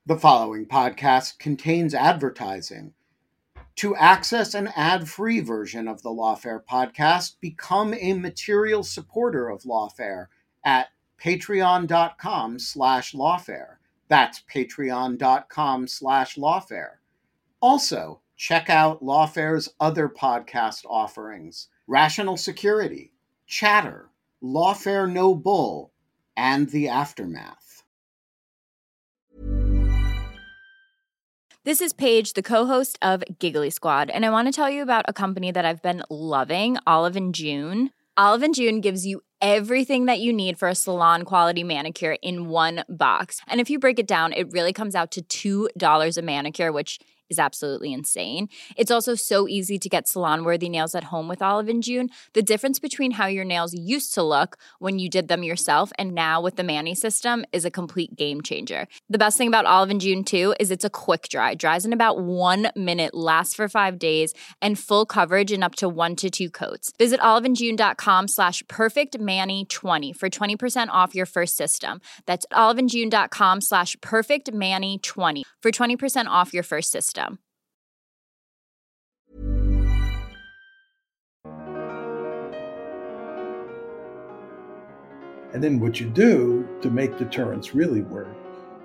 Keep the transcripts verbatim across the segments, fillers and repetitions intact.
The following podcast contains advertising. To access an ad-free version of the Lawfare podcast, become a material supporter of Lawfare at patreon.com slash lawfare. That's patreon.com slash lawfare. Also, check out Lawfare's other podcast offerings: Rational Security, Chatter, Lawfare No Bull, and The Aftermath. This is Paige, the co-host of Giggly Squad, and I want to tell you about a company that I've been loving, Olive and June. Olive and June gives you everything that you need for a salon-quality manicure in one box. And if you break it down, it really comes out to two dollars a manicure, which is absolutely insane. It's also so easy to get salon-worthy nails at home with Olive and June. The difference between how your nails used to look when you did them yourself and now with the Mani system is a complete game changer. The best thing about Olive and June, too, is it's a quick dry. Dries in about one minute, lasts for five days, and full coverage in up to one to two coats. Visit oliveandjune.com slash perfectmani20 for twenty percent off your first system. That's oliveandjune.com slash perfectmani20 for twenty percent off your first system. And then what you do to make deterrence really work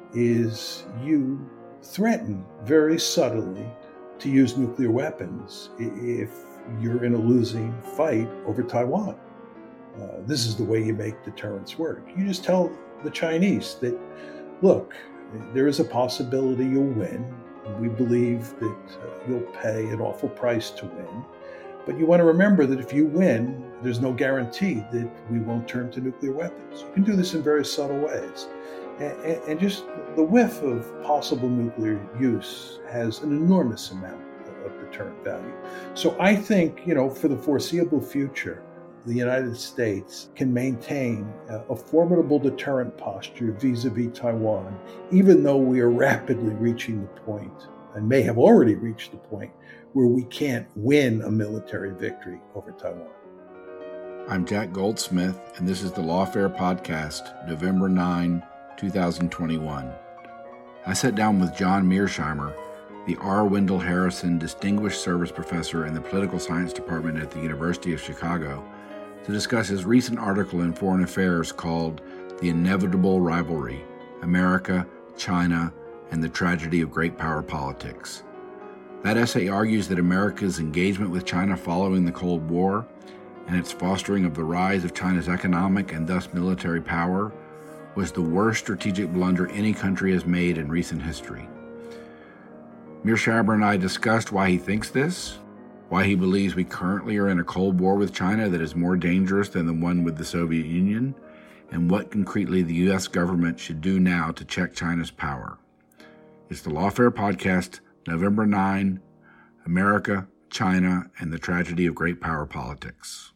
is you threaten very subtly to use nuclear weapons if you're in a losing fight over Taiwan. Uh, this is the way you make deterrence work. You just tell the Chinese that, look, there is a possibility you'll win. We believe that uh, you'll pay an awful price to win. But you want to remember that if you win, there's no guarantee that we won't turn to nuclear weapons. You can do this in very subtle ways. And, and just the whiff of possible nuclear use has an enormous amount of deterrent value. So I think, you know, for the foreseeable future, the United States can maintain a formidable deterrent posture vis-a-vis Taiwan, even though we are rapidly reaching the point, and may have already reached the point, where we can't win a military victory over Taiwan. I'm Jack Goldsmith, and this is the Lawfare Podcast, November ninth, twenty twenty-one. I sat down with John Mearsheimer, the R. Wendell Harrison Distinguished Service Professor in the Political Science Department at the University of Chicago, to discuss his recent article in Foreign Affairs called The Inevitable Rivalry: America, China, and the Tragedy of Great Power Politics. That essay argues that America's engagement with China following the Cold War and its fostering of the rise of China's economic and thus military power was the worst strategic blunder any country has made in recent history. Mearsheimer and I discussed why he thinks this, why he believes we currently are in a Cold War with China that is more dangerous than the one with the Soviet Union, and what concretely the U S government should do now to check China's power. It's the Lawfare Podcast, November ninth, America, China, and the Tragedy of Great Power Politics.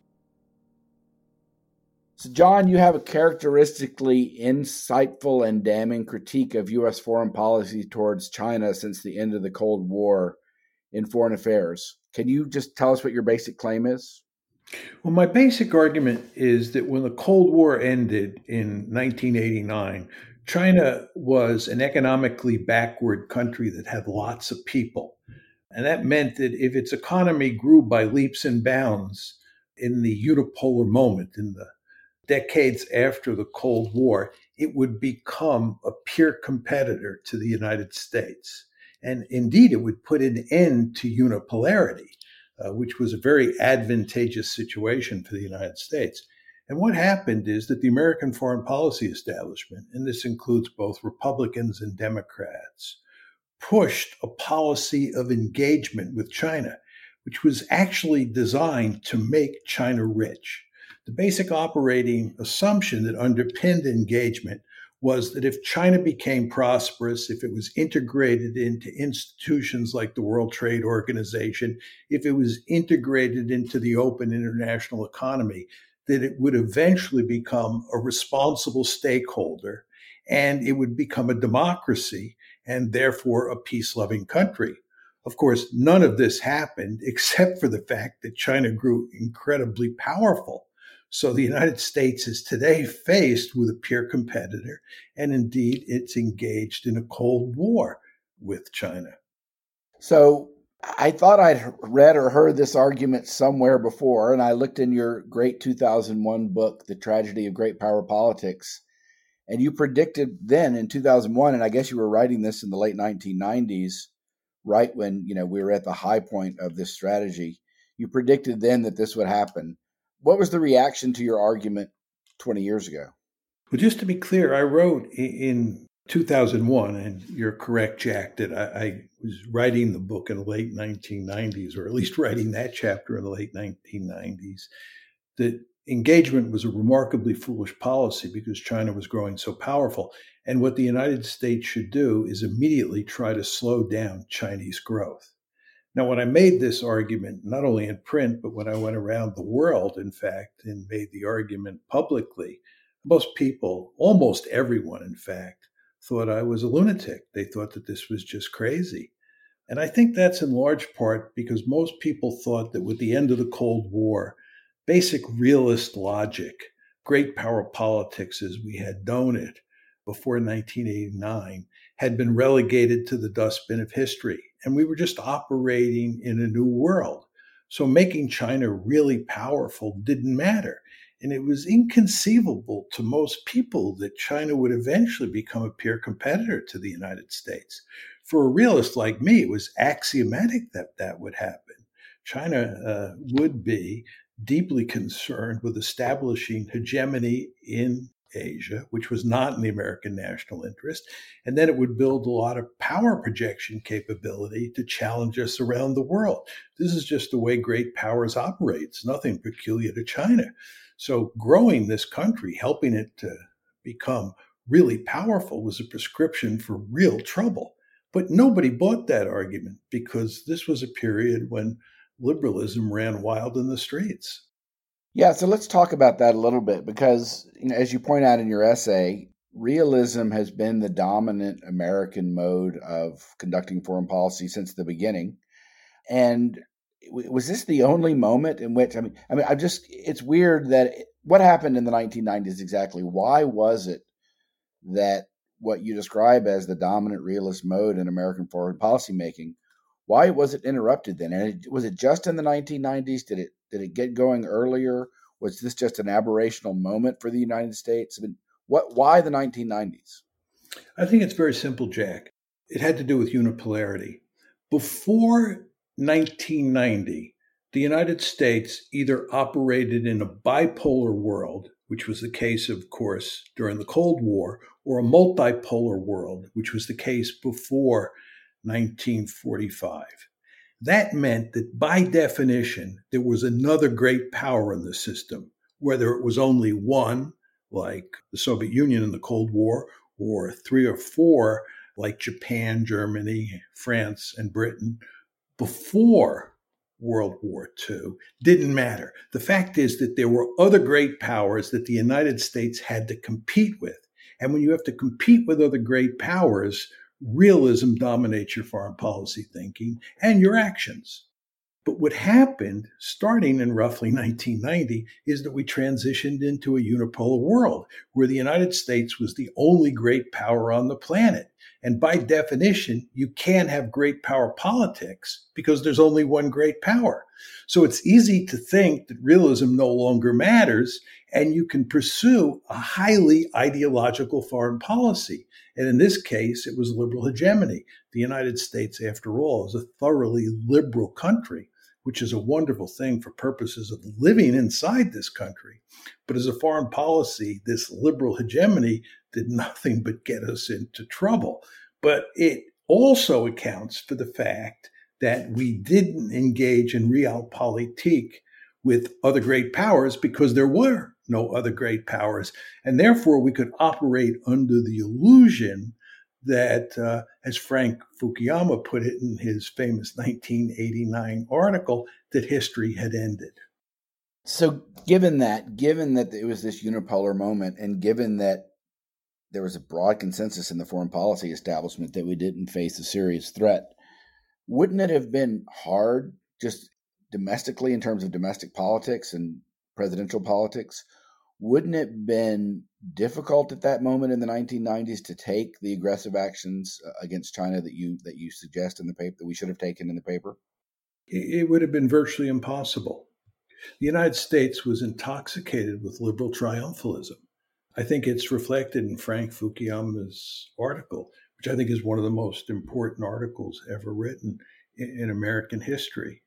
So, John, you have a characteristically insightful and damning critique of U S foreign policy towards China since the end of the Cold War in Foreign Affairs. Can you just tell us what your basic claim is? Well, my basic argument is that when the Cold War ended in nineteen eighty-nine, China was an economically backward country that had lots of people. And that meant that if its economy grew by leaps and bounds in the unipolar moment, in the decades after the Cold War, it would become a peer competitor to the United States. And indeed, it would put an end to unipolarity, uh, which was a very advantageous situation for the United States. And what happened is that the American foreign policy establishment, and this includes both Republicans and Democrats, pushed a policy of engagement with China, which was actually designed to make China rich. The basic operating assumption that underpinned engagement was that if China became prosperous, if it was integrated into institutions like the World Trade Organization, if it was integrated into the open international economy, that it would eventually become a responsible stakeholder and it would become a democracy and therefore a peace-loving country. Of course, none of this happened except for the fact that China grew incredibly powerful. So the United States is today faced with a peer competitor, and indeed it's engaged in a Cold War with China. So I thought I'd read or heard this argument somewhere before, and I looked in your great two thousand one book, The Tragedy of Great Power Politics, and you predicted then in two thousand one, and I guess you were writing this in the late nineteen nineties, right when, you know, we were at the high point of this strategy. You predicted then that this would happen. What was the reaction to your argument twenty years ago? Well, just to be clear, I wrote in two thousand one, and you're correct, Jack, that I, I was writing the book in the late nineteen nineties, or at least writing that chapter in the late nineteen nineties, that engagement was a remarkably foolish policy because China was growing so powerful. And what the United States should do is immediately try to slow down Chinese growth. Now, when I made this argument, not only in print, but when I went around the world, in fact, and made the argument publicly, most people, almost everyone, in fact, thought I was a lunatic. They thought that this was just crazy. And I think that's in large part because most people thought that with the end of the Cold War, basic realist logic, great power politics as we had known it before nineteen eighty-nine, had been relegated to the dustbin of history. And we were just operating in a new world. So making China really powerful didn't matter. And it was inconceivable to most people that China would eventually become a peer competitor to the United States. For a realist like me, it was axiomatic that that would happen. China uh, would be deeply concerned with establishing hegemony in Asia, which was not in the American national interest. And then it would build a lot of power projection capability to challenge us around the world. This is just the way great powers operate. It's nothing peculiar to China. So growing this country, helping it to become really powerful was a prescription for real trouble. But nobody bought that argument because this was a period when liberalism ran wild in the streets. Yeah, so let's talk about that a little bit because, you know, as you point out in your essay, realism has been the dominant American mode of conducting foreign policy since the beginning. And was this the only moment in which, I mean, I mean, I just, it's weird that what happened in the nineteen nineties exactly? Why was it that what you describe as the dominant realist mode in American foreign policy making, why was it interrupted then? And it, was it just in the nineteen nineties? Did it did it get going earlier? Was this just an aberrational moment for the United States? I mean, what? Why the nineteen nineties? I think it's very simple, Jack. It had to do with unipolarity. Before nineteen ninety, the United States either operated in a bipolar world, which was the case, of course, during the Cold War, or a multipolar world, which was the case before nineteen forty-five. That meant that by definition, there was another great power in the system, whether it was only one, like the Soviet Union in the Cold War, or three or four, like Japan, Germany, France, and Britain, before World War Two, didn't matter. The fact is that there were other great powers that the United States had to compete with. And when you have to compete with other great powers, realism dominates your foreign policy thinking and your actions. But what happened, starting in roughly nineteen ninety, is that we transitioned into a unipolar world where the United States was the only great power on the planet. And by definition, you can't have great power politics because there's only one great power. So it's easy to think that realism no longer matters and you can pursue a highly ideological foreign policy. And in this case, it was liberal hegemony. The United States, after all, is a thoroughly liberal country, which is a wonderful thing for purposes of living inside this country. But as a foreign policy, this liberal hegemony did nothing but get us into trouble. But it also accounts for the fact that we didn't engage in realpolitik with other great powers because there were no other great powers. And therefore, we could operate under the illusion that, uh, as Frank Fukuyama put it in his famous nineteen eighty-nine article, that history had ended. So given that, given that it was this unipolar moment, and given that there was a broad consensus in the foreign policy establishment that we didn't face a serious threat, wouldn't it have been hard just domestically in terms of domestic politics and presidential politics. Wouldn't it have been difficult at that moment in the nineteen nineties to take the aggressive actions against China that you that you suggest in the paper, that we should have taken in the paper? It would have been virtually impossible. The United States was intoxicated with liberal triumphalism. I think it's reflected in Frank Fukuyama's article, which I think is one of the most important articles ever written in, in American history.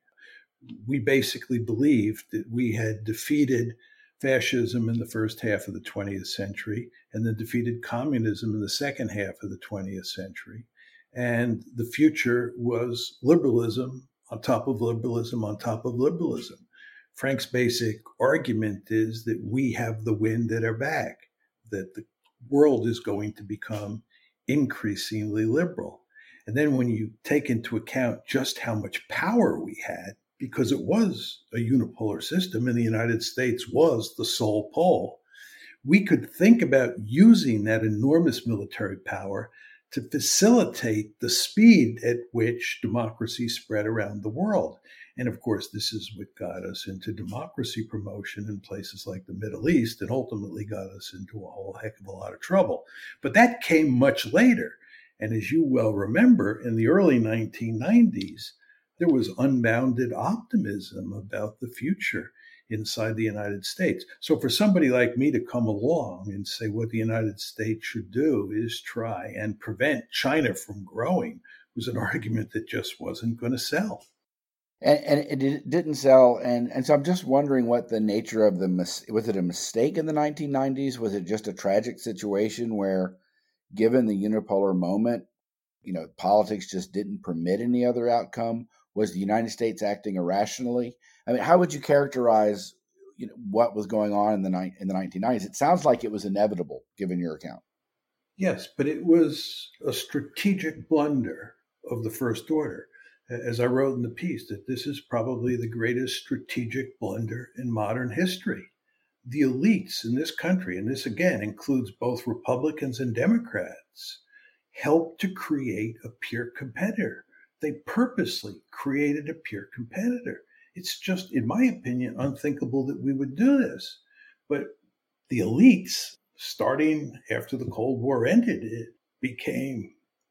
We basically believed that we had defeated fascism in the first half of the twentieth century and then defeated communism in the second half of the twentieth century. And the future was liberalism on top of liberalism on top of liberalism. Frank's basic argument is that we have the wind at our back, that the world is going to become increasingly liberal. And then when you take into account just how much power we had, because it was a unipolar system and the United States was the sole pole, we could think about using that enormous military power to facilitate the speed at which democracy spread around the world. And of course, this is what got us into democracy promotion in places like the Middle East and ultimately got us into a whole heck of a lot of trouble. But that came much later. And as you well remember, in the early nineteen nineties, there was unbounded optimism about the future inside the United States. So for somebody like me to come along and say what the United States should do is try and prevent China from growing was an argument that just wasn't going to sell. And, and it didn't sell. And, and so I'm just wondering what the nature of the, mis- was it a mistake in the nineteen nineties? Was it just a tragic situation where, given the unipolar moment, you know, politics just didn't permit any other outcome? Was the United States acting irrationally? I mean, how would you characterize, you know, what was going on in the ni- in the nineteen nineties? It sounds like it was inevitable, given your account. Yes, but it was a strategic blunder of the first order. As I wrote in the piece, that this is probably the greatest strategic blunder in modern history. The elites in this country, and this again includes both Republicans and Democrats, helped to create a peer competitor. They purposely created a peer competitor. It's just, in my opinion, unthinkable that we would do this. But the elites, starting after the Cold War ended, it became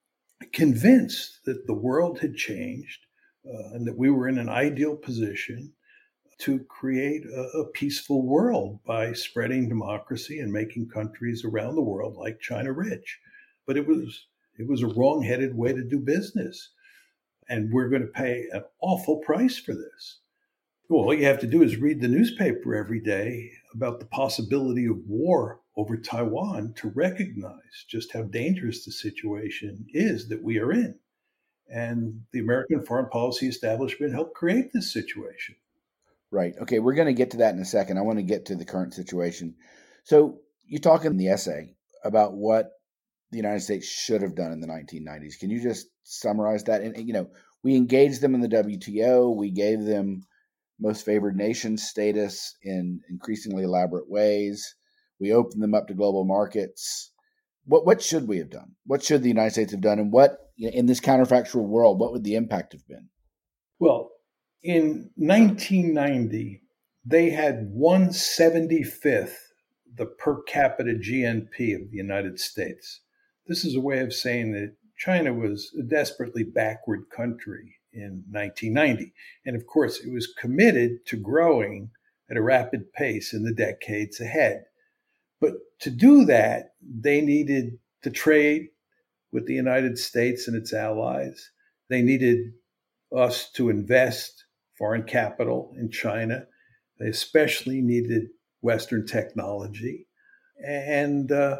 convinced that the world had changed uh, and that we were in an ideal position to create a, a peaceful world by spreading democracy and making countries around the world like China rich. But it was it was a wrong-headed way to do business. And we're going to pay an awful price for this. Well, all you have to do is read the newspaper every day about the possibility of war over Taiwan to recognize just how dangerous the situation is that we are in. And the American foreign policy establishment helped create this situation. Right. Okay, we're going to get to that in a second. I want to get to the current situation. So you talk in the essay about what the United States should have done in the nineteen nineties. Can you just summarize that? And, you know, we engaged them in the W T O. We gave them most favored nation status in increasingly elaborate ways. We opened them up to global markets. What what should we have done? What should the United States have done? And what, in this counterfactual world, what would the impact have been? Well, in nineteen ninety, they had one seventy-fifth the per capita G N P of the United States. This is a way of saying that China was a desperately backward country in nineteen ninety. And of course, it was committed to growing at a rapid pace in the decades ahead. But to do that, they needed to trade with the United States and its allies. They needed us to invest foreign capital in China. They especially needed Western technology. And uh,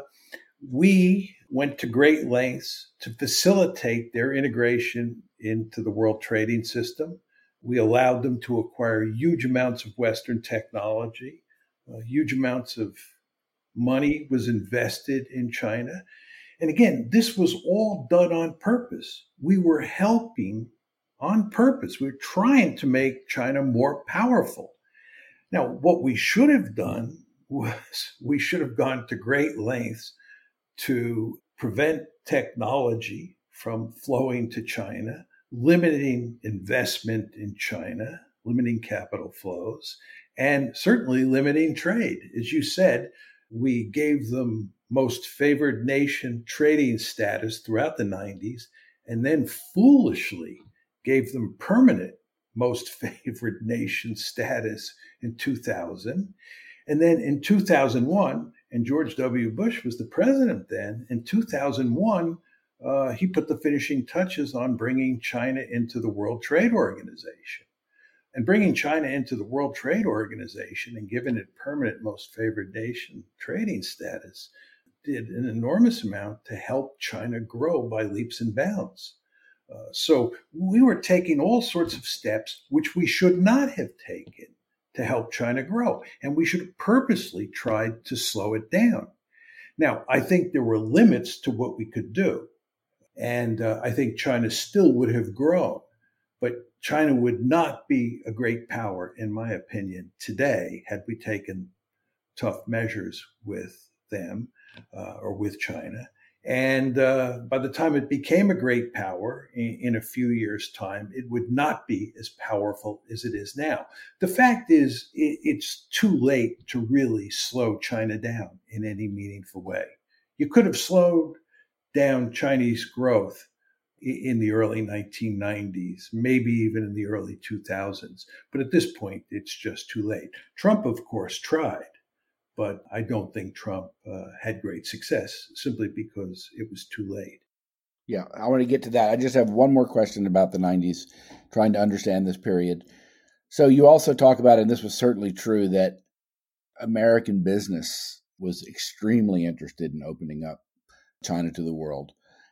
we went to great lengths to facilitate their integration into the world trading system. We allowed them to acquire huge amounts of Western technology. Uh, huge amounts of money was invested in China. And again, this was all done on purpose. We were helping on purpose. We were trying to make China more powerful. Now, what we should have done was we should have gone to great lengths to prevent technology from flowing to China, limiting investment in China, limiting capital flows, and certainly limiting trade. As you said, we gave them most favored nation trading status throughout the nineties, and then foolishly gave them permanent most favored nation status in two thousand. And then in two thousand one, and George W. Bush was the president then, in two thousand one, uh, he put the finishing touches on bringing China into the World Trade Organization. And bringing China into the World Trade Organization and giving it permanent most favored nation trading status did an enormous amount to help China grow by leaps and bounds. Uh, so we were taking all sorts of steps which we should not have taken to help China grow. And we should have purposely tried to slow it down. Now, I think there were limits to what we could do. And uh, I think China still would have grown. But China would not be a great power, in my opinion, today had we taken tough measures with them uh, or with China. And uh, by the time it became a great power in, in a few years' time, it would not be as powerful as it is now. The fact is, it, it's too late to really slow China down in any meaningful way. You could have slowed down Chinese growth in the early nineteen nineties, maybe even in the early two thousands. But at this point, it's just too late. Trump, of course, tried, but I don't think Trump uh, had great success simply because it was too late. Yeah, I want to get to that. I just have one more question about the nineties, trying to understand this period. So you also talk about, and this was certainly true, that American business was extremely interested in opening up China to the world.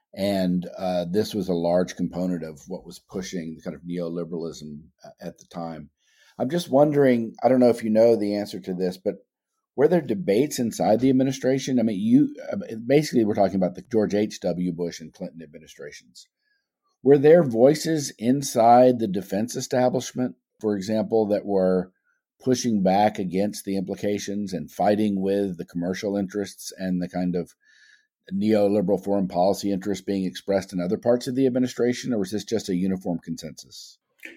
And uh, this was a large component of what was pushing the kind of neoliberalism at the time. I'm just wondering, I don't know if you know the answer to this, but were there debates inside the administration? I mean, you basically we're talking about the George H W. Bush and Clinton administrations. Were there voices inside the defense establishment, for example, that were pushing back against the implications and fighting with the commercial interests and the kind of neoliberal foreign policy interests being expressed in other parts of the administration, or was this just a uniform consensus?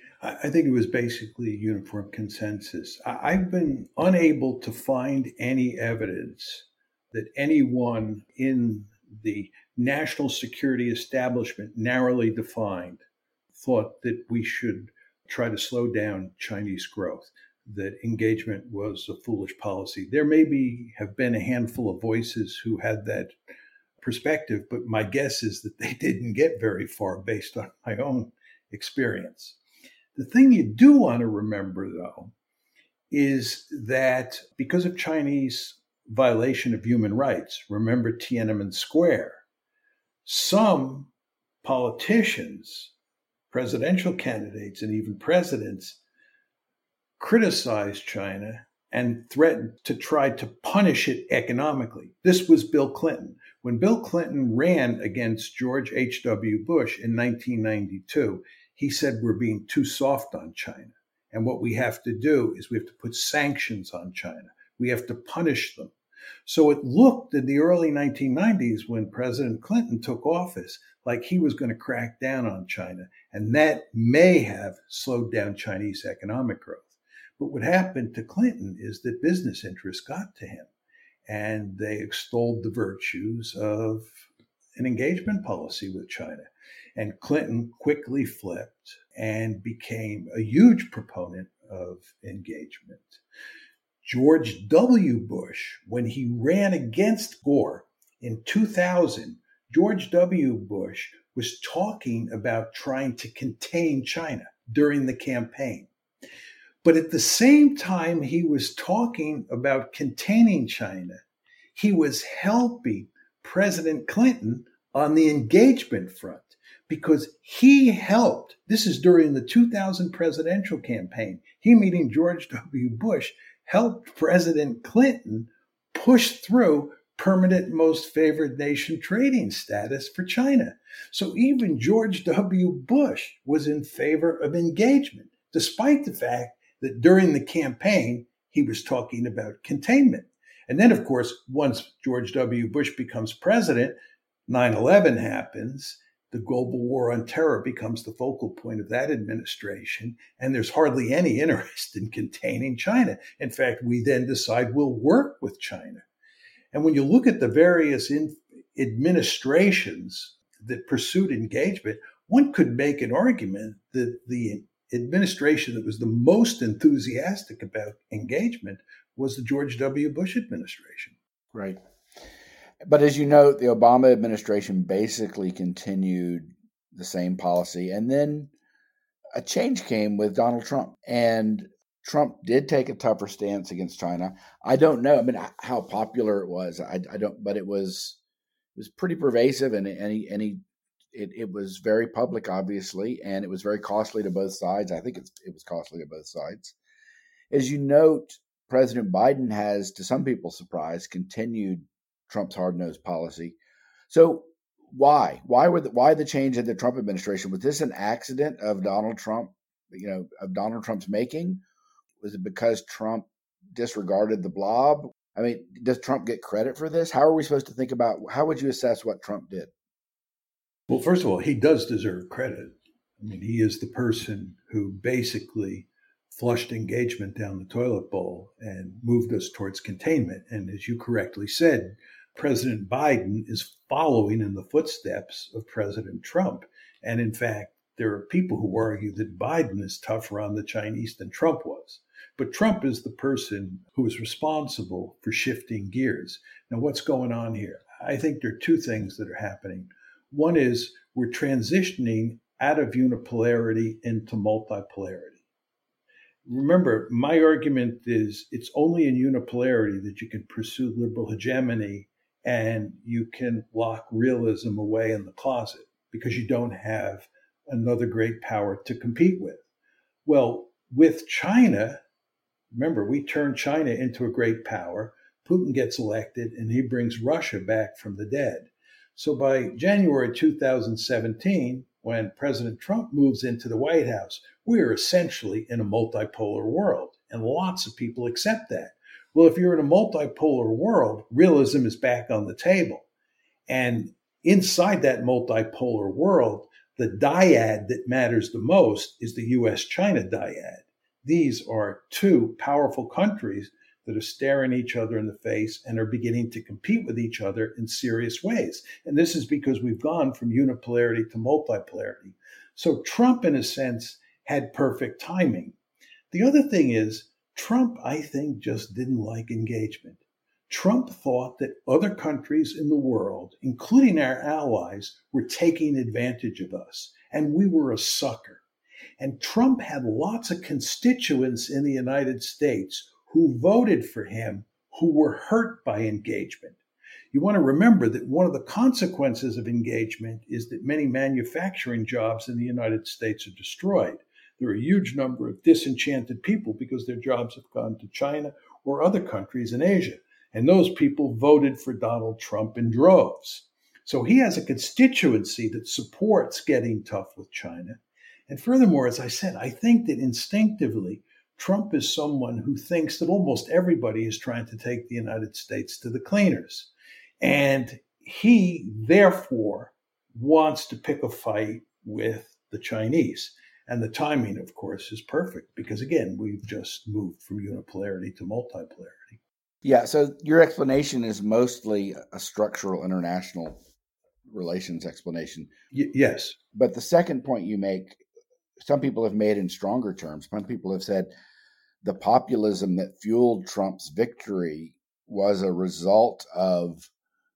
I think it was basically a uniform consensus. I've been unable to find any evidence that anyone in the national security establishment, narrowly defined, thought that we should try to slow down Chinese growth, that engagement was a foolish policy. There maybe have been a handful of voices who had that perspective, but my guess is that they didn't get very far based on my own experience. The thing you do want to remember, though, is that because of Chinese violation of human rights, remember Tiananmen Square, some politicians, presidential candidates, and even presidents criticized China and threatened to try to punish it economically. This was Bill Clinton. When Bill Clinton ran against George H W. Bush in nineteen ninety-two, he said, we're being too soft on China. And what we have to do is we have to put sanctions on China. We have to punish them. So it looked in the early nineteen nineties when President Clinton took office like he was going to crack down on China. And that may have slowed down Chinese economic growth. But what happened to Clinton is that business interests got to him and they extolled the virtues of an engagement policy with China. And Clinton quickly flipped and became a huge proponent of engagement. George W. Bush, when he ran against Gore in two thousand, George W. Bush was talking about trying to contain China during the campaign. But at the same time he was talking about containing China, he was helping President Clinton on the engagement front because he helped. This is during the two thousand presidential campaign. He, meeting George W. Bush, helped President Clinton push through permanent most favored nation trading status for China. So even George W. Bush was in favor of engagement, despite the fact that during the campaign, he was talking about containment. And then, of course, once George W. Bush becomes president, nine eleven happens. the global war on terror becomes the focal point of that administration, and there's hardly any interest in containing China. In fact, we then decide we'll work with China. And when you look at the various in- administrations that pursued engagement, one could make an argument that the administration that was the most enthusiastic about engagement was the George W. Bush administration. Right. But as you note, the Obama administration basically continued the same policy. And then a change came with Donald Trump. And Trump did take a tougher stance against China. I don't know. I mean, how popular it was. I, I don't. But it was it was pretty pervasive, and and he, and he it, it was very public, obviously, and it was very costly to both sides. I think it's, it was costly to both sides. As you note, President Biden has, to some people's surprise, continued Trump's hard-nosed policy. So why? Why were the, why the change in the Trump administration? Was this an accident of Donald Trump, you know, of Donald Trump's making? Was it because Trump disregarded the blob? I mean, does Trump get credit for this? How are we supposed to think about, how would you assess what Trump did? Well, first of all, he does deserve credit. I mean, he is the person who basically flushed engagement down the toilet bowl and moved us towards containment. And as you correctly said, President Biden is following in the footsteps of President Trump. And in fact, there are people who argue that Biden is tougher on the Chinese than Trump was. But Trump is the person who is responsible for shifting gears. Now, what's going on here? I think there are two things that are happening. One is we're transitioning out of unipolarity into multipolarity. Remember, my argument is it's only in unipolarity that you can pursue liberal hegemony and you can lock realism away in the closet because you don't have another great power to compete with. Well, with China, remember, we turned China into a great power. Putin gets elected and he brings Russia back from the dead. So by January two thousand seventeen, when President Trump moves into the White House, we are essentially in a multipolar world, and lots of people accept that. Well, if you're in a multipolar world, realism is back on the table. And inside that multipolar world, the dyad that matters the most is the U S China dyad. These are two powerful countries that are staring each other in the face and are beginning to compete with each other in serious ways. And this is because we've gone from unipolarity to multipolarity. So Trump, in a sense, had perfect timing. The other thing is, Trump, I think, just didn't like engagement. Trump thought that other countries in the world, including our allies, were taking advantage of us, and we were a sucker. And Trump had lots of constituents in the United States who voted for him, who were hurt by engagement. You want to remember that one of the consequences of engagement is that many manufacturing jobs in the United States are destroyed. There are a huge number of disenchanted people because their jobs have gone to China or other countries in Asia. And those people voted for Donald Trump in droves. So he has a constituency that supports getting tough with China. And furthermore, as I said, I think that instinctively, Trump is someone who thinks that almost everybody is trying to take the United States to the cleaners. And he, therefore, wants to pick a fight with the Chinese. And the timing, of course, is perfect because, again, we've just moved from unipolarity to multipolarity. Yeah, so your explanation is mostly a structural international relations explanation. Y- yes. But the second point you make, some people have made in stronger terms. Some people have said the populism that fueled Trump's victory was a result of,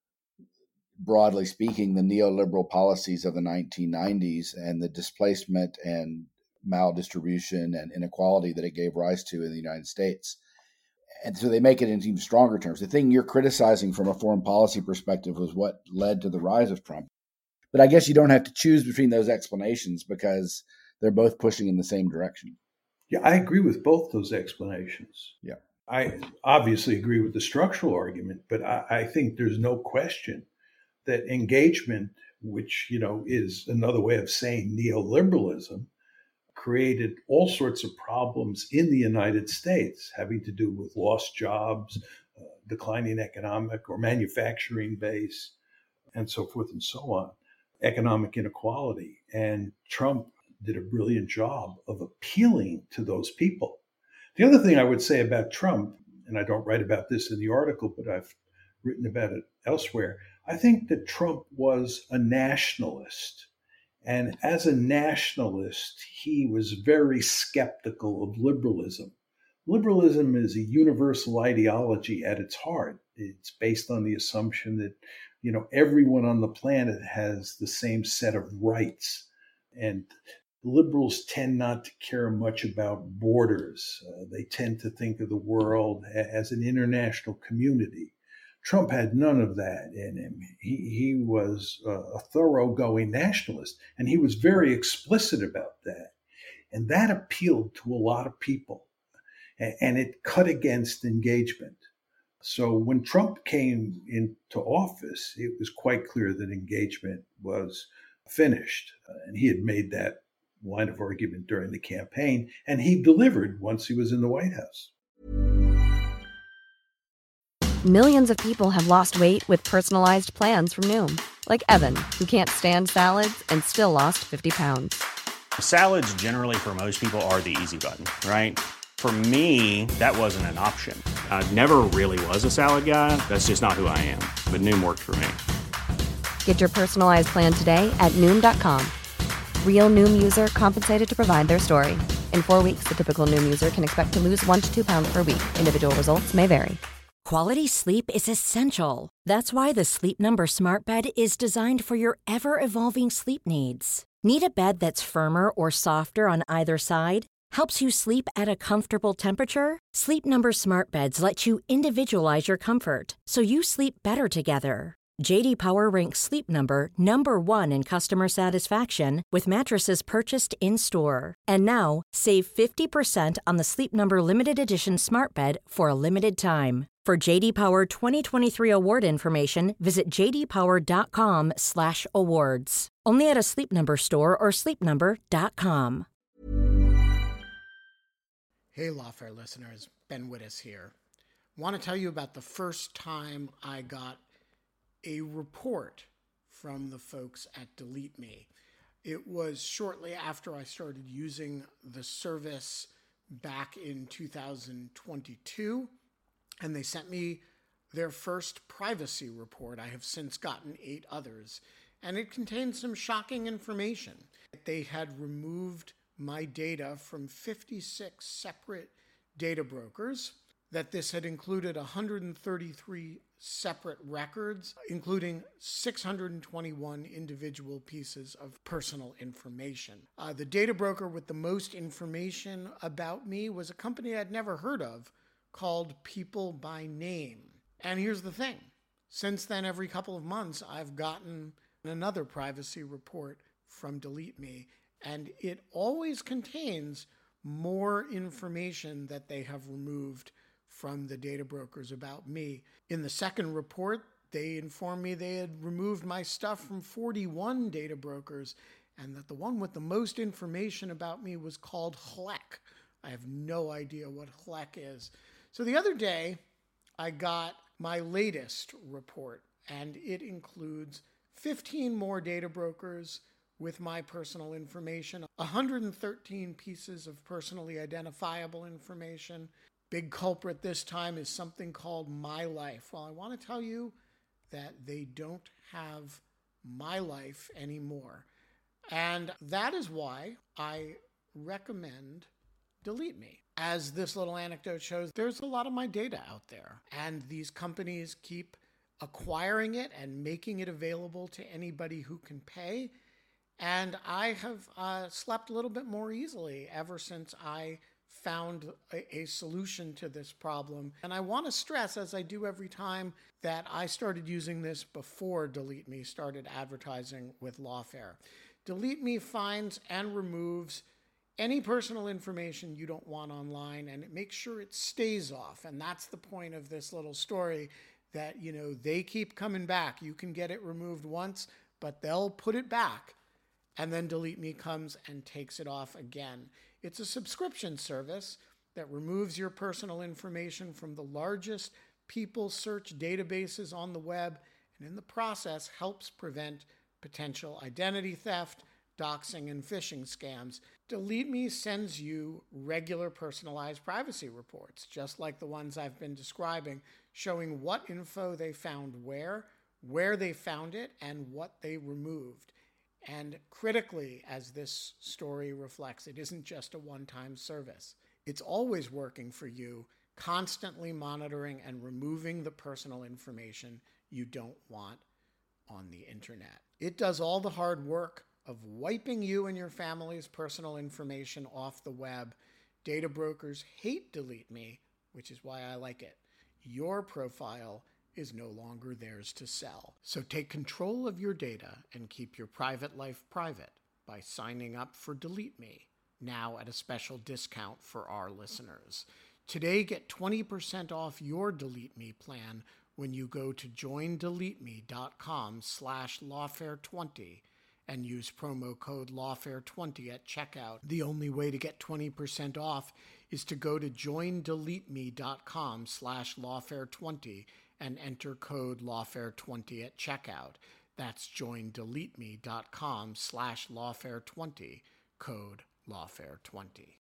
broadly speaking, the neoliberal policies of the nineteen nineties and the displacement and maldistribution and inequality that it gave rise to in the United States. And so they make it in even stronger terms. The thing you're criticizing from a foreign policy perspective was what led to the rise of Trump. But I guess you don't have to choose between those explanations because they're both pushing in the same direction. Yeah, I agree with both those explanations. Yeah. I obviously agree with the structural argument, but I, I think there's no question that engagement, which, you know, is another way of saying neoliberalism, created all sorts of problems in the United States having to do with lost jobs, uh, declining economic or manufacturing base, and so forth and so on. economic inequality. And Trump did a brilliant job of appealing to those people. The other thing I would say about Trump, and I don't write about this in the article, but I've written about it elsewhere, I think that Trump was a nationalist. And as a nationalist, he was very skeptical of liberalism. Liberalism is a universal ideology at its heart. It's based on the assumption that, you know, everyone on the planet has the same set of rights. And liberals tend not to care much about borders. Uh, they tend to think of the world as an international community. Trump had none of that in him. He, he was a thoroughgoing nationalist, and he was very explicit about that. And that appealed to a lot of people, and it cut against engagement. So when Trump came into office, it was quite clear that engagement was finished. And he had made that line of argument during the campaign, and he delivered once he was in the White House. Millions of people have lost weight with personalized plans from Noom, like Evan, who can't stand salads and still lost fifty pounds. Salads generally for most people are the easy button, right? For me, that wasn't an option. I never really was a salad guy. That's just not who I am. But Noom worked for me. Get your personalized plan today at Noom dot com. Real Noom user compensated to provide their story. In four weeks, the typical Noom user can expect to lose one to two pounds per week. Individual results may vary. Quality sleep is essential. That's why the Sleep Number Smart Bed is designed for your ever-evolving sleep needs. Need a bed that's firmer or softer on either side? Helps you sleep at a comfortable temperature? Sleep Number Smart Beds let you individualize your comfort, so you sleep better together. J D Power ranks Sleep Number number one in customer satisfaction with mattresses purchased in-store. And now, save fifty percent on the Sleep Number Limited Edition Smart Bed for a limited time. For J D Power twenty twenty-three award information, visit j d power dot com slash awards. Only at a Sleep Number store or sleep number dot com. Hey, Lawfare listeners, Ben Wittes here. Want to tell you about the first time I got a report from the folks at Delete Me. It was shortly after I started using the service back in two thousand twenty-two, and they sent me their first privacy report. I have since gotten eight others, and it contained some shocking information. They had removed my data from fifty-six separate data brokers, that this had included one hundred thirty-three separate records, including six hundred twenty-one individual pieces of personal information. Uh, the data broker with the most information about me was a company I'd never heard of called People by Name. And here's the thing. Since then, every couple of months, I've gotten another privacy report from Delete Me, and it always contains more information that they have removed from the data brokers about me. In the second report, they informed me they had removed my stuff from forty-one data brokers, and that the one with the most information about me was called H L E C. I have no idea what H L E C is. So the other day, I got my latest report, and it includes fifteen more data brokers with my personal information, one hundred thirteen pieces of personally identifiable information. Big culprit this time is something called My Life. Well, I want to tell you that they don't have My Life anymore. And that is why I recommend Delete Me. As this little anecdote shows, there's a lot of my data out there, and these companies keep acquiring it and making it available to anybody who can pay. And I have uh, slept a little bit more easily ever since I found a, a solution to this problem. And I want to stress, as I do every time, that I started using this before Delete Me started advertising with Lawfare. Delete Me finds and removes any personal information you don't want online, and it makes sure it stays off. And that's the point of this little story, that, you know, they keep coming back. You can get it removed once, but they'll put it back, and then Delete Me comes and takes it off again. It's a subscription service that removes your personal information from the largest people search databases on the web, and in the process helps prevent potential identity theft, doxing, and phishing scams. DeleteMe sends you regular personalized privacy reports, just like the ones I've been describing, showing what info they found where, where they found it, and what they removed. And critically, as this story reflects, it isn't just a one-time service. It's always working for you, constantly monitoring and removing the personal information you don't want on the internet. It does all the hard work of wiping you and your family's personal information off the web. Data brokers hate DeleteMe, which is why I like it. Your profile is no longer theirs to sell. So take control of your data and keep your private life private by signing up for DeleteMe, now at a special discount for our listeners. Today, get twenty percent off your DeleteMe plan when you go to joindeleteme.com slash lawfare20 and use promo code lawfare twenty at checkout. The only way to get twenty percent off is to go to joindeleteme.com slash lawfare20 and enter code lawfare twenty at checkout. That's joindeleteme.com slash lawfare20, code lawfare twenty.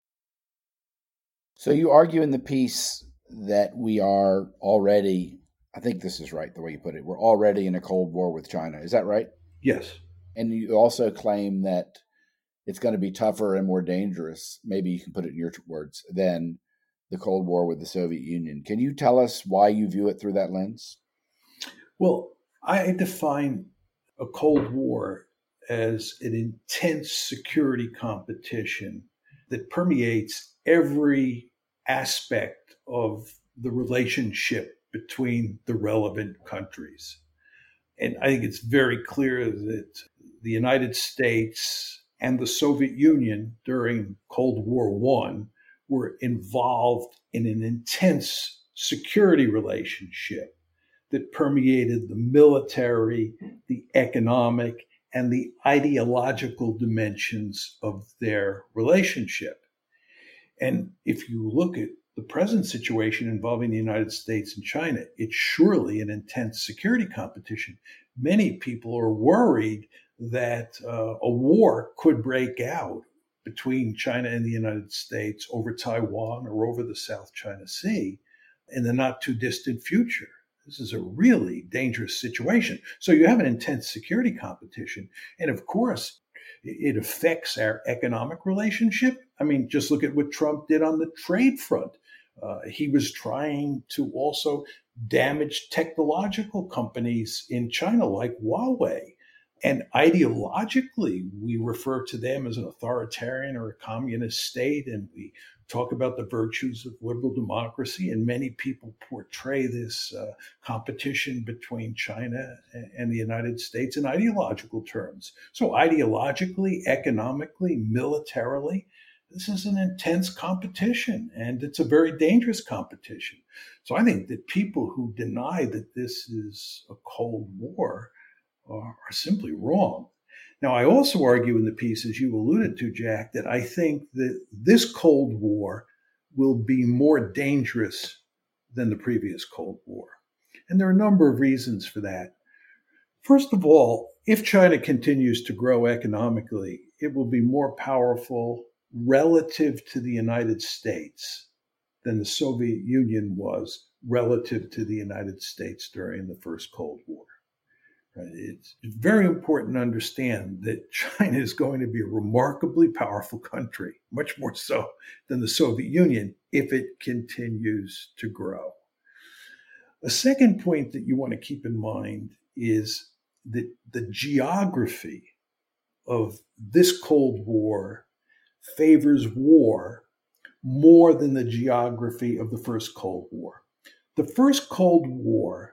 So you argue in the piece that we are already, I think this is right, the way you put it, we're already in a Cold War with China. Is that right? Yes. And you also claim that it's going to be tougher and more dangerous, maybe you can put it in your words, than the Cold War with the Soviet Union. Can you tell us why you view it through that lens? Well, I define a Cold War as an intense security competition that permeates every aspect of the relationship between the relevant countries. And I think it's very clear that the United States and the Soviet Union during Cold War One were involved in an intense security relationship that permeated the military, the economic, and the ideological dimensions of their relationship. And if you look at the present situation involving the United States and China, it's surely an intense security competition. Many people are worried that uh, a war could break out between China and the United States over Taiwan or over the South China Sea in the not too distant future. This is a really dangerous situation. So you have an intense security competition. And of course, it affects our economic relationship. I mean, just look at what Trump did on the trade front. Uh, he was trying to also damage technological companies in China like Huawei. And ideologically, we refer to them as an authoritarian or a communist state, and we talk about the virtues of liberal democracy. And many people portray this uh, competition between China and the United States in ideological terms. So ideologically, economically, militarily, this is an intense competition, and it's a very dangerous competition. So I think that people who deny that this is a Cold War are simply wrong. Now, I also argue in the piece, as you alluded to, Jack, that I think that this Cold War will be more dangerous than the previous Cold War. And there are a number of reasons for that. First of all, if China continues to grow economically, it will be more powerful relative to the United States than the Soviet Union was relative to the United States during the first Cold War. It's very important to understand that China is going to be a remarkably powerful country, much more so than the Soviet Union, if it continues to grow. A second point that you want to keep in mind is that the geography of this Cold War favors war more than the geography of the first Cold War. The first Cold War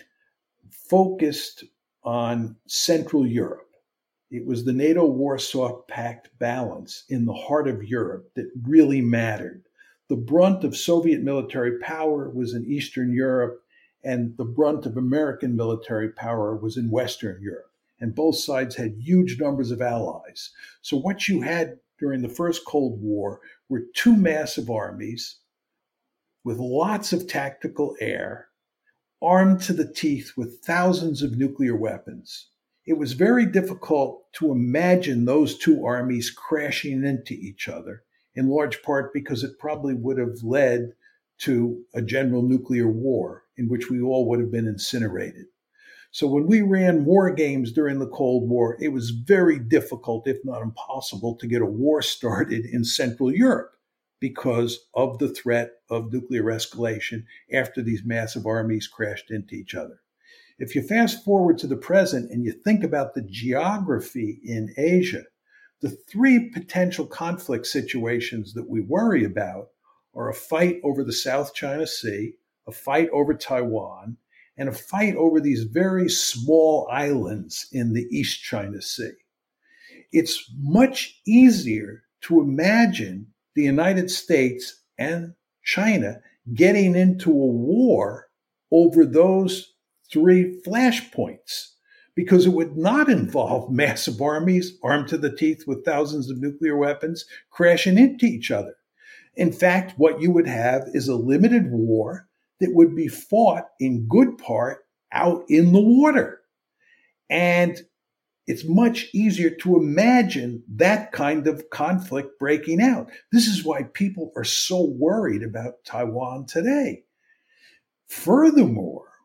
focused on Central Europe. It was the NATO-Warsaw Pact balance in the heart of Europe that really mattered. The brunt of Soviet military power was in Eastern Europe, and the brunt of American military power was in Western Europe. And both sides had huge numbers of allies. So what you had during the first Cold War were two massive armies with lots of tactical air, armed to the teeth with thousands of nuclear weapons. it was very difficult to imagine those two armies crashing into each other, in large part because it probably would have led to a general nuclear war in which we all would have been incinerated. So when we ran war games during the Cold War, it was very difficult, if not impossible, to get a war started in Central Europe because of the threat of nuclear escalation after these massive armies crashed into each other. If you fast forward to the present and you think about the geography in Asia, the three potential conflict situations that we worry about are a fight over the South China Sea, a fight over Taiwan, and a fight over these very small islands in the East China Sea. It's much easier to imagine the United States and China getting into a war over those three flashpoints, because it would not involve massive armies armed to the teeth with thousands of nuclear weapons crashing into each other. In fact, what you would have is a limited war that would be fought in good part out in the water. And it's much easier to imagine that kind of conflict breaking out. This is why people are so worried about Taiwan today. Furthermore,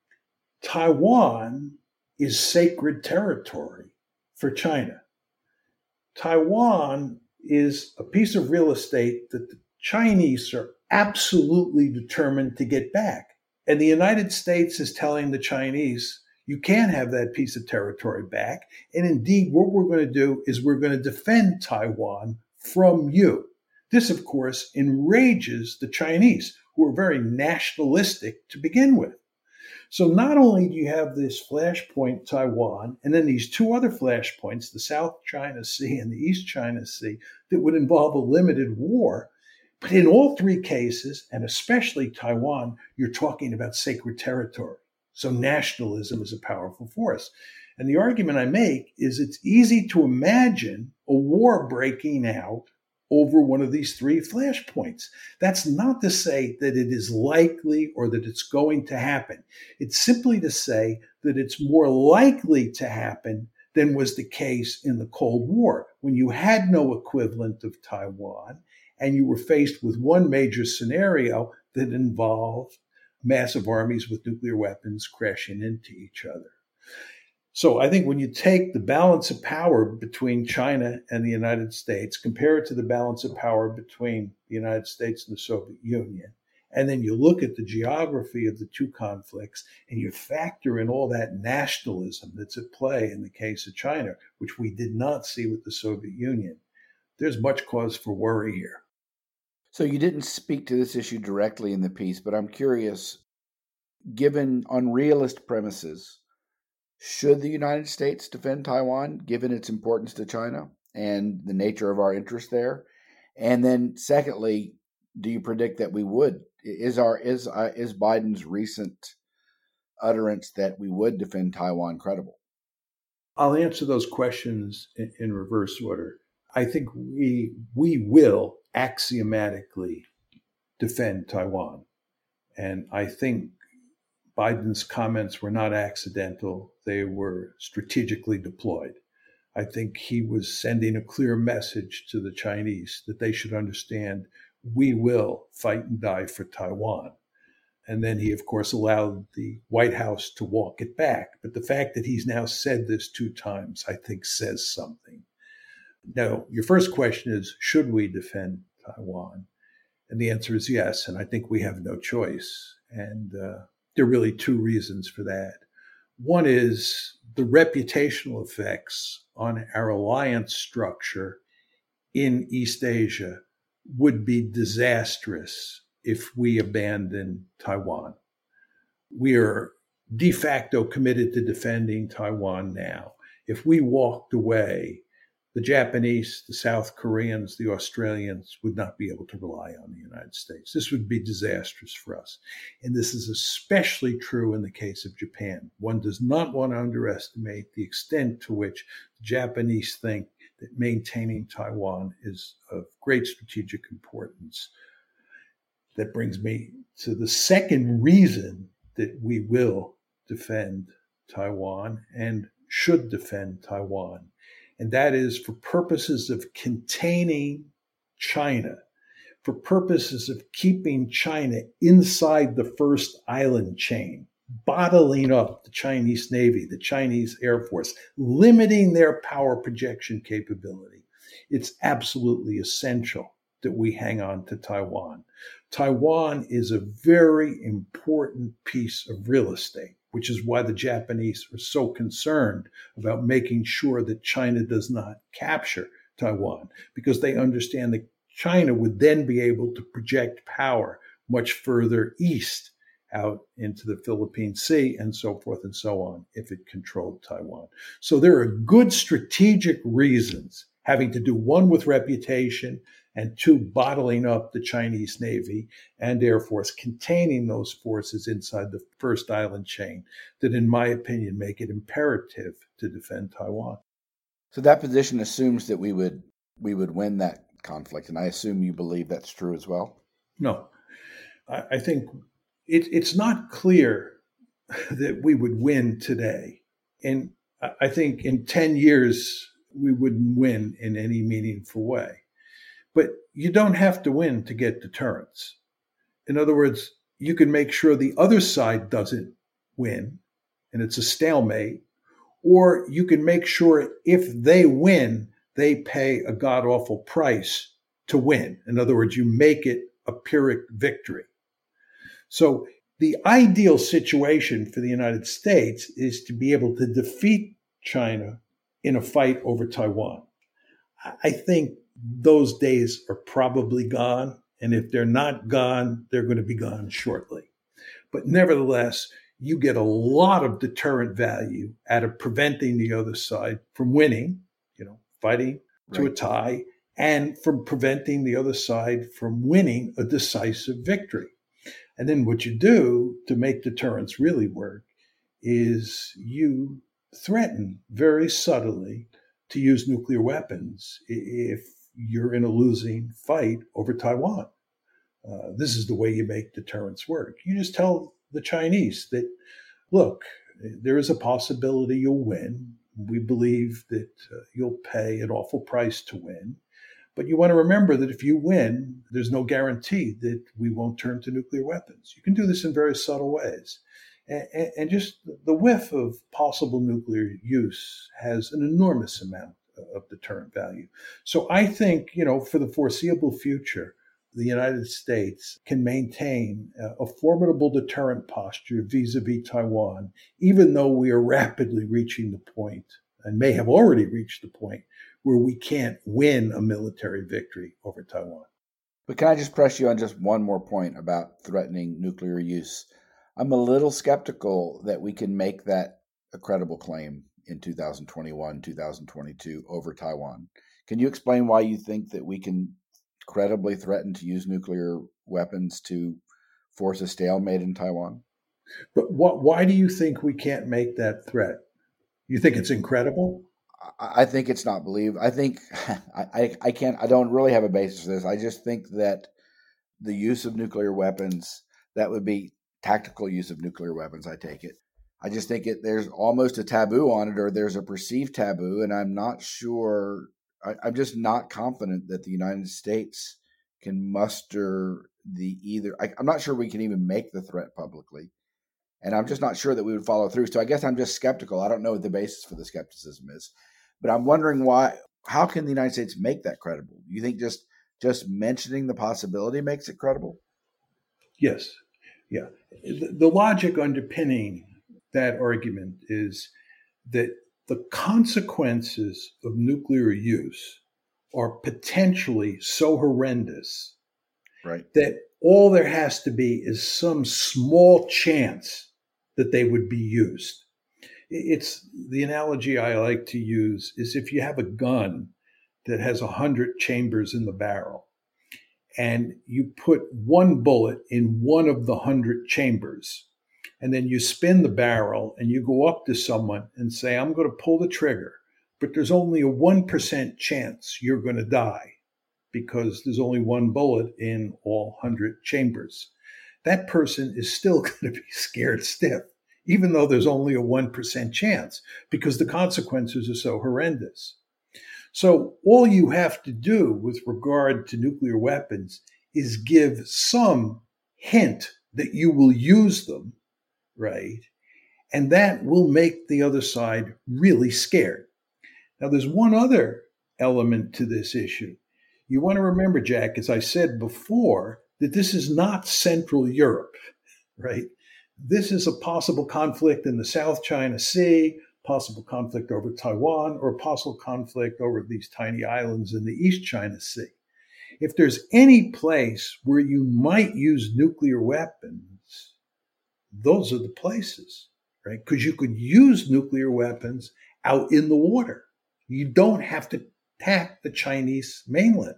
Taiwan is sacred territory for China. Taiwan is a piece of real estate that the Chinese are absolutely determined to get back. And the United States is telling the Chinese, you can't have that piece of territory back. And indeed, what we're going to do is we're going to defend Taiwan from you. This, of course, enrages the Chinese, who are very nationalistic to begin with. So not only do you have this flashpoint Taiwan, and then these two other flashpoints, the South China Sea and the East China Sea, that would involve a limited war, but in all three cases, and especially Taiwan, you're talking about sacred territory. So nationalism is a powerful force. And the argument I make is it's easy to imagine a war breaking out over one of these three flashpoints. That's not to say that it is likely or that it's going to happen. It's simply to say that it's more likely to happen than was the case in the Cold War, when you had no equivalent of Taiwan and you were faced with one major scenario that involved massive armies with nuclear weapons crashing into each other. So I think when you take the balance of power between China and the United States, compare it to the balance of power between the United States and the Soviet Union, and then you look at the geography of the two conflicts and you factor in all that nationalism that's at play in the case of China, which we did not see with the Soviet Union, there's much cause for worry here. So you didn't speak to this issue directly in the piece, but I'm curious, given unrealistic premises, should the United States defend Taiwan, given its importance to China and the nature of our interest there? And then secondly, do you predict that we would? Is our is uh, is Biden's recent utterance that we would defend Taiwan credible? I'll answer those questions in, in reverse order. I think we we will axiomatically defend Taiwan. And I think Biden's comments were not accidental. They were strategically deployed. I think he was sending a clear message to the Chinese that they should understand we will fight and die for Taiwan. And then he, of course, allowed the White House to walk it back. But the fact that he's now said this two times, I think, says something. Now, your first question is, should we defend Taiwan? And the answer is yes. And I think we have no choice. And uh, there are really two reasons for that. One is the reputational effects on our alliance structure in East Asia would be disastrous if we abandon Taiwan. We are de facto committed to defending Taiwan now. If we walked away, the Japanese, the South Koreans, the Australians would not be able to rely on the United States. This would be disastrous for us. And this is especially true in the case of Japan. One does not want to underestimate the extent to which the Japanese think that maintaining Taiwan is of great strategic importance. That brings me to the second reason that we will defend Taiwan and should defend Taiwan. And that is for purposes of containing China, for purposes of keeping China inside the first island chain, bottling up the Chinese Navy, the Chinese Air Force, limiting their power projection capability. It's absolutely essential that we hang on to Taiwan. Taiwan is a very important piece of real estate, which is why the Japanese are so concerned about making sure that China does not capture Taiwan, because they understand that China would then be able to project power much further east out into the Philippine Sea and so forth and so on if it controlled Taiwan. So there are good strategic reasons having to do, one, with reputation, and two, bottling up the Chinese Navy and Air Force, containing those forces inside the first island chain, that, in my opinion, make it imperative to defend Taiwan. So that position assumes that we would we would win that conflict, and I assume you believe that's true as well? No. I, I think it, it's not clear that we would win today. And I think in ten years, we wouldn't win in any meaningful way. But you don't have to win to get deterrence. In other words, you can make sure the other side doesn't win, and it's a stalemate, or you can make sure if they win, they pay a god-awful price to win. In other words, you make it a Pyrrhic victory. So the ideal situation for the United States is to be able to defeat China in a fight over Taiwan. I think those days are probably gone. And if they're not gone, they're going to be gone shortly. But nevertheless, you get a lot of deterrent value out of preventing the other side from winning, you know, fighting to right. a tie, and from preventing the other side from winning a decisive victory. And then what you do to make deterrence really work is you threaten very subtly to use nuclear weapons if you're in a losing fight over Taiwan. Uh, this is the way you make deterrence work. You just tell the Chinese that, look, there is a possibility you'll win. We believe that uh, you'll pay an awful price to win. But you want to remember that if you win, there's no guarantee that we won't turn to nuclear weapons. You can do this in very subtle ways. And, and just the whiff of possible nuclear use has an enormous amount of deterrent value. So I think, you know, for the foreseeable future, the United States can maintain a formidable deterrent posture vis-a-vis Taiwan, even though we are rapidly reaching the point, and may have already reached the point, where we can't win a military victory over Taiwan. But can I just press you on just one more point about threatening nuclear use? I'm a little skeptical that we can make that a credible claim in two thousand twenty-one, two thousand twenty-two over Taiwan. Can you explain why you think that we can credibly threaten to use nuclear weapons to force a stalemate in Taiwan? But what, why do you think we can't make that threat? You think it's incredible? I think it's not believed. I think I, I, I can't, I don't really have a basis for this. I just think that the use of nuclear weapons, that would be tactical use of nuclear weapons, I take it. I just think it there's almost a taboo on it, or there's a perceived taboo, and I'm not sure, I, I'm just not confident that the United States can muster the either. I, I'm not sure we can even make the threat publicly, and I'm just not sure that we would follow through. So I guess I'm just skeptical. I don't know what the basis for the skepticism is, but I'm wondering why. How can the United States make that credible? You think just just mentioning the possibility makes it credible? Yes. Yeah. The, the logic underpinning that argument is that the consequences of nuclear use are potentially so horrendous, right, that all there has to be is some small chance that they would be used. It's the analogy I like to use is if you have a gun that has a hundred chambers in the barrel, and you put one bullet in one of the hundred chambers, and then you spin the barrel and you go up to someone and say, I'm going to pull the trigger, but there's only a one percent chance you're going to die because there's only one bullet in all one hundred chambers. That person is still going to be scared stiff, even though there's only a one percent chance, because the consequences are so horrendous. So all you have to do with regard to nuclear weapons is give some hint that you will use them, right? And that will make the other side really scared. Now, there's one other element to this issue. You want to remember, Jack, as I said before, that this is not Central Europe, right? This is a possible conflict in the South China Sea, possible conflict over Taiwan, or possible conflict over these tiny islands in the East China Sea. If there's any place where you might use nuclear weapons, those are the places, right? Because you could use nuclear weapons out in the water. You don't have to attack the Chinese mainland.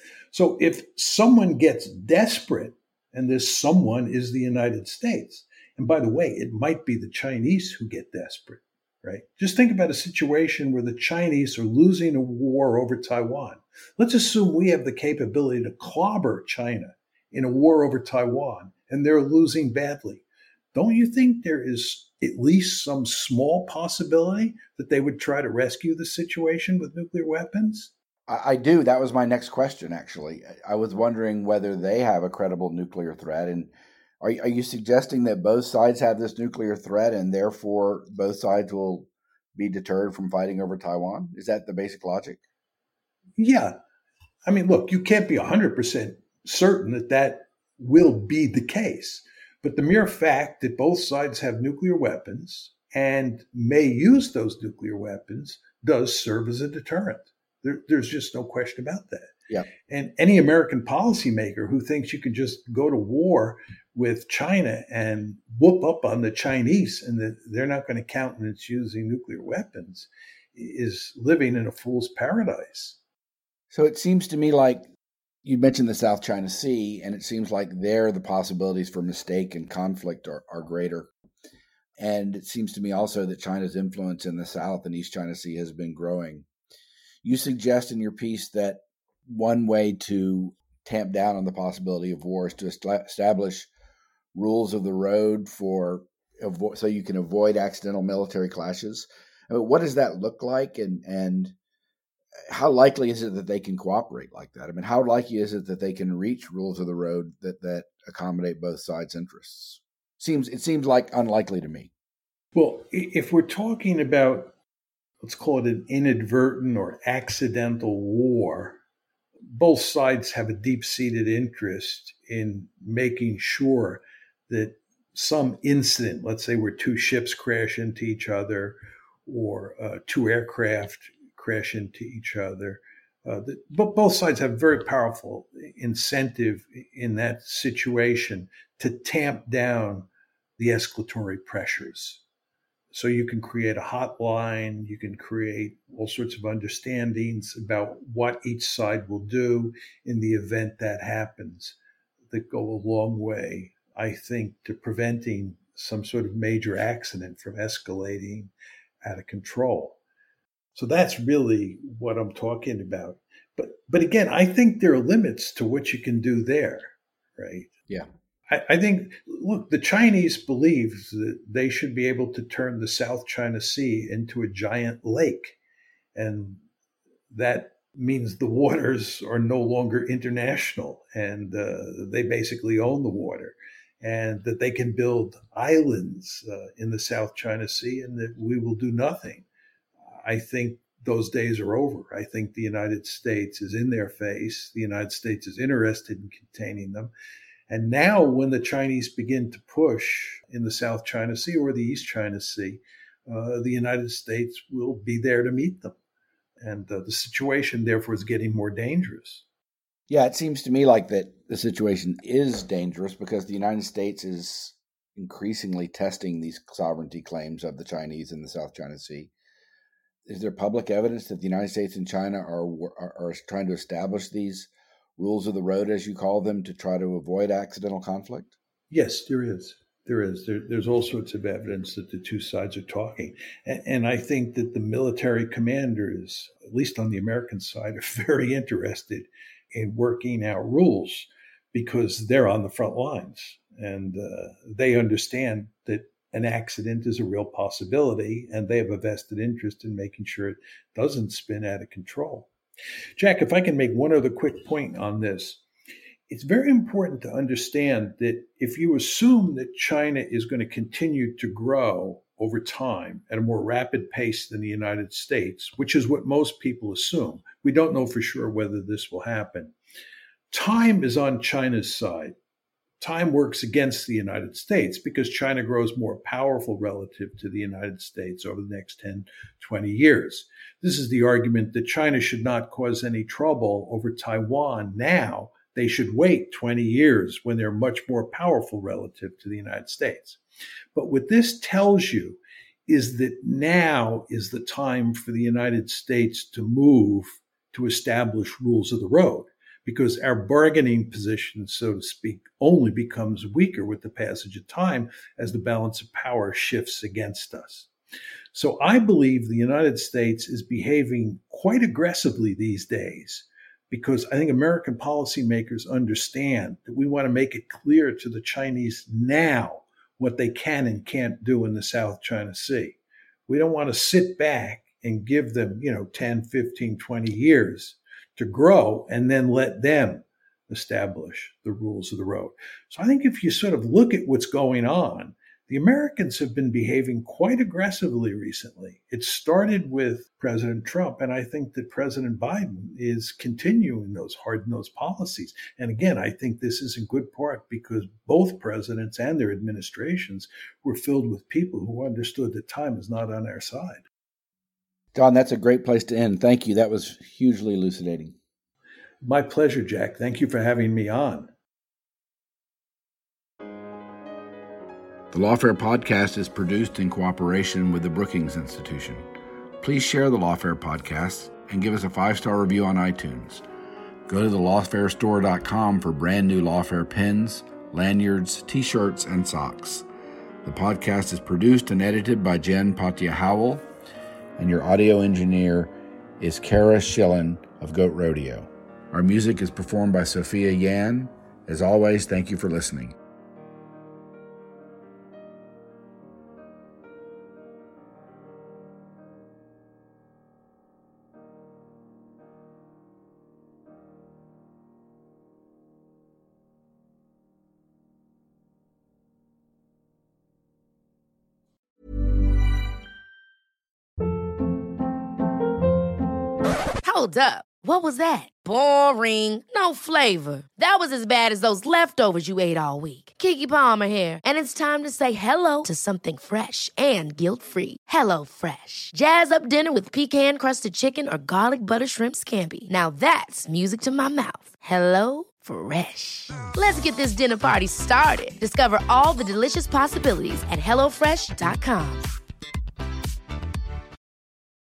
So if someone gets desperate, and this someone is the United States, and by the way, it might be the Chinese who get desperate, right? Just think about a situation where the Chinese are losing a war over Taiwan. Let's assume we have the capability to clobber China in a war over Taiwan, and they're losing badly. Don't you think there is at least some small possibility that they would try to rescue the situation with nuclear weapons? I, I do. That was my next question, actually. I was wondering whether they have a credible nuclear threat. And are, are you suggesting that both sides have this nuclear threat and therefore both sides will be deterred from fighting over Taiwan? Is that the basic logic? Yeah. I mean, look, you can't be one hundred percent certain that that will be the case. But the mere fact that both sides have nuclear weapons and may use those nuclear weapons does serve as a deterrent. There, there's just no question about that. Yeah. And any American policymaker who thinks you can just go to war with China and whoop up on the Chinese and that they're not going to countenance using nuclear weapons is living in a fool's paradise. So it seems to me like you mentioned the South China Sea, and it seems like there the possibilities for mistake and conflict are, are greater. And it seems to me also that China's influence in the South and East China Sea has been growing. You suggest in your piece that one way to tamp down on the possibility of war is to establish rules of the road for so you can avoid accidental military clashes. I mean, what does that look like, and and how likely is it that they can cooperate like that? I mean, how likely is it that they can reach rules of the road that, that accommodate both sides' interests? Seems it seems like unlikely to me. Well, if we're talking about, let's call it an inadvertent or accidental war, both sides have a deep-seated interest in making sure that some incident, let's say where two ships crash into each other or uh, two aircraft crash into each other. Uh, the, but both sides have very powerful incentive in that situation to tamp down the escalatory pressures. So you can create a hotline, you can create all sorts of understandings about what each side will do in the event that happens that go a long way, I think, to preventing some sort of major accident from escalating out of control. So that's really what I'm talking about. But but again, I think there are limits to what you can do there, right? Yeah. I, I think, look, the Chinese believe that they should be able to turn the South China Sea into a giant lake. And that means the waters are no longer international and uh, they basically own the water. And that they can build islands uh, in the South China Sea and that we will do nothing. I think those days are over. I think the United States is in their face. The United States is interested in containing them. And now when the Chinese begin to push in the South China Sea or the East China Sea, uh, the United States will be there to meet them. And uh, the situation, therefore, is getting more dangerous. Yeah, it seems to me like that the situation is dangerous because the United States is increasingly testing these sovereignty claims of the Chinese in the South China Sea. Is there public evidence that the United States and China are, are are trying to establish these rules of the road, as you call them, to try to avoid accidental conflict? Yes, there is. There is. There, there's all sorts of evidence that the two sides are talking. And, and I think that the military commanders, at least on the American side, are very interested in working out rules because they're on the front lines. And uh, they understand that an accident is a real possibility, and they have a vested interest in making sure it doesn't spin out of control. Jack, if I can make one other quick point on this, it's very important to understand that if you assume that China is going to continue to grow over time at a more rapid pace than the United States, which is what most people assume, we don't know for sure whether this will happen. Time is on China's side. Time works against the United States because China grows more powerful relative to the United States over the next ten, twenty years. This is the argument that China should not cause any trouble over Taiwan now. They should wait twenty years when they're much more powerful relative to the United States. But what this tells you is that now is the time for the United States to move to establish rules of the road, because our bargaining position, so to speak, only becomes weaker with the passage of time as the balance of power shifts against us. So I believe the United States is behaving quite aggressively these days, because I think American policymakers understand that we want to make it clear to the Chinese now what they can and can't do in the South China Sea. We don't want to sit back and give them, you know, ten, fifteen, twenty years to grow and then let them establish the rules of the road. So I think if you sort of look at what's going on, the Americans have been behaving quite aggressively recently. It started with President Trump, and I think that President Biden is continuing those hard-nosed policies. And again, I think this is in good part because both presidents and their administrations were filled with people who understood that time is not on our side. Don, that's a great place to end. Thank you. That was hugely elucidating. My pleasure, Jack. Thank you for having me on. The Lawfare Podcast is produced in cooperation with the Brookings Institution. Please share the Lawfare Podcast and give us a five-star review on iTunes. Go to the lawfare store dot com for brand new Lawfare pins, lanyards, t-shirts, and socks. The podcast is produced and edited by Jen Patja Howell, and your audio engineer is Kara Schillen of Goat Rodeo. Our music is performed by Sophia Yan. As always, thank you for listening. Hold up. What was that? Boring. No flavor. That was as bad as those leftovers you ate all week. Keke Palmer here. And it's time to say hello to something fresh and guilt-free. Hello Fresh. Jazz up dinner with pecan-crusted chicken or garlic butter shrimp scampi. Now that's music to my mouth. Hello Fresh. Let's get this dinner party started. Discover all the delicious possibilities at hello fresh dot com.